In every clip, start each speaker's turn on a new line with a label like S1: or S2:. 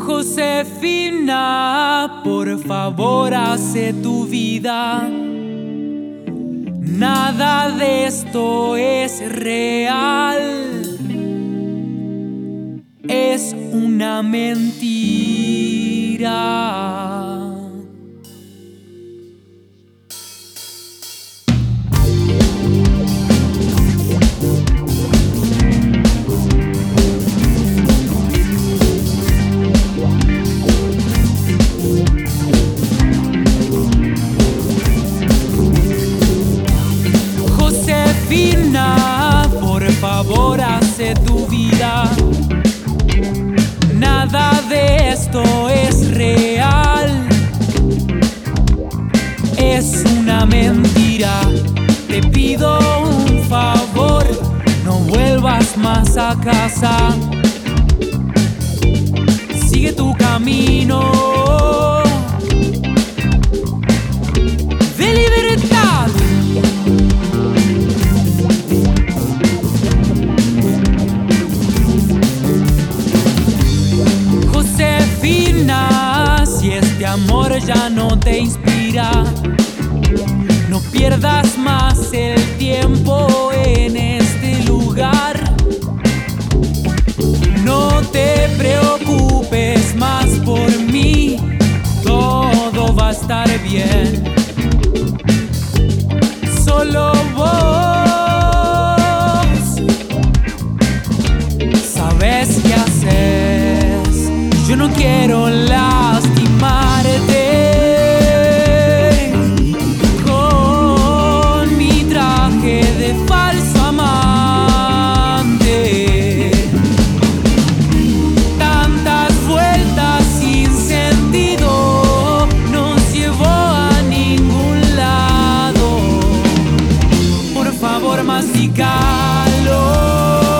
S1: Josefina, por favor, hace tu vida. Nada de esto es real. Es una mentira. Josefina, por favor, hace tu vida. Nada de esto es real. Es una mentira. Te pido un favor, no vuelvas más a casa. Sigue tu camino de libertad. Josefina, si este amor ya no te inspira, no pierdas más el tiempo en este lugar. No te preocupes más por mí, todo va a estar bien. Solo vos sabes qué haces. Yo no quiero lastimarte con mi traje de falso amante. Tantas vueltas sin sentido nos llevó a ningún lado. Por favor, masticalo.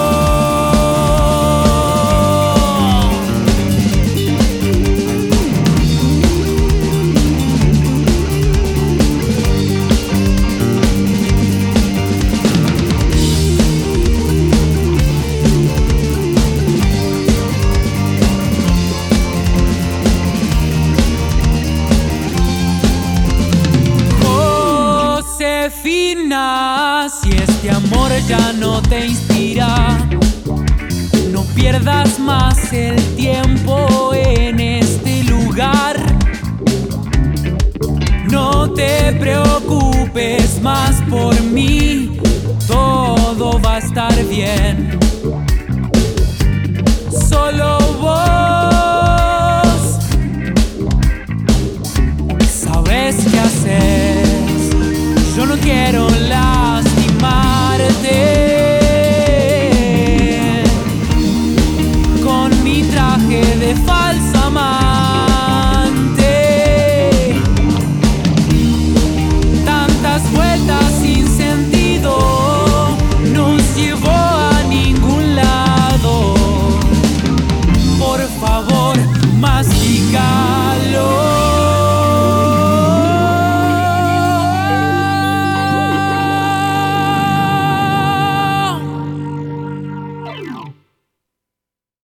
S1: Josefina, si este amor ya no te inspira, no pierdas más el tiempo en este lugar. No te preocupes más por mí, todo va a estar bien.